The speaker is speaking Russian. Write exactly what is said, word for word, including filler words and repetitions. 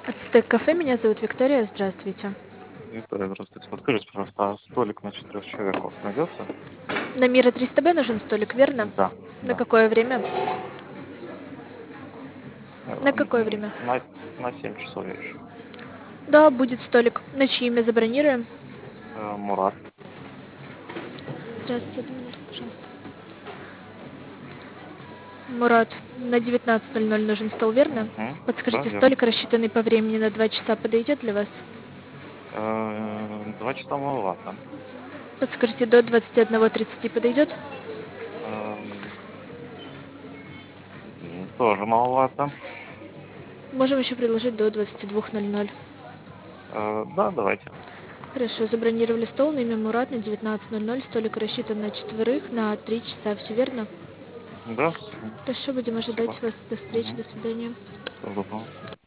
Ацтек-кафе, меня зовут Виктория, здравствуйте. Виктория, здравствуйте. Подскажите, пожалуйста, а столик на четырех человек у вас найдется? На Мира триста Б нужен столик, верно? Да, На да. какое время? Э, На какое м, время? На, на семь часов вечера. Да, будет столик. На чье имя забронируем? Э, Мурат. Здравствуйте, одну минутку, пожалуйста. Мурат, на девятнадцать ноль ноль нужен стол, верно? Угу. Да, Подскажите, верно. столик, рассчитанный по времени на два часа, подойдет для вас? Э, Два часа маловато. Подскажите, до двадцати одного тридцати подойдет? Эм, м, Тоже маловато. Можем еще предложить до двадцати двух ноль ноль. Э, Да, давайте. Хорошо, забронировали стол на имя Мурат на девятнадцать ноль ноль. Столик рассчитан на четверых на три часа, все верно? Да, м, Хорошо, будем спасибо. ожидать вас. До встречи, Угу. до свидания. Всего доброго.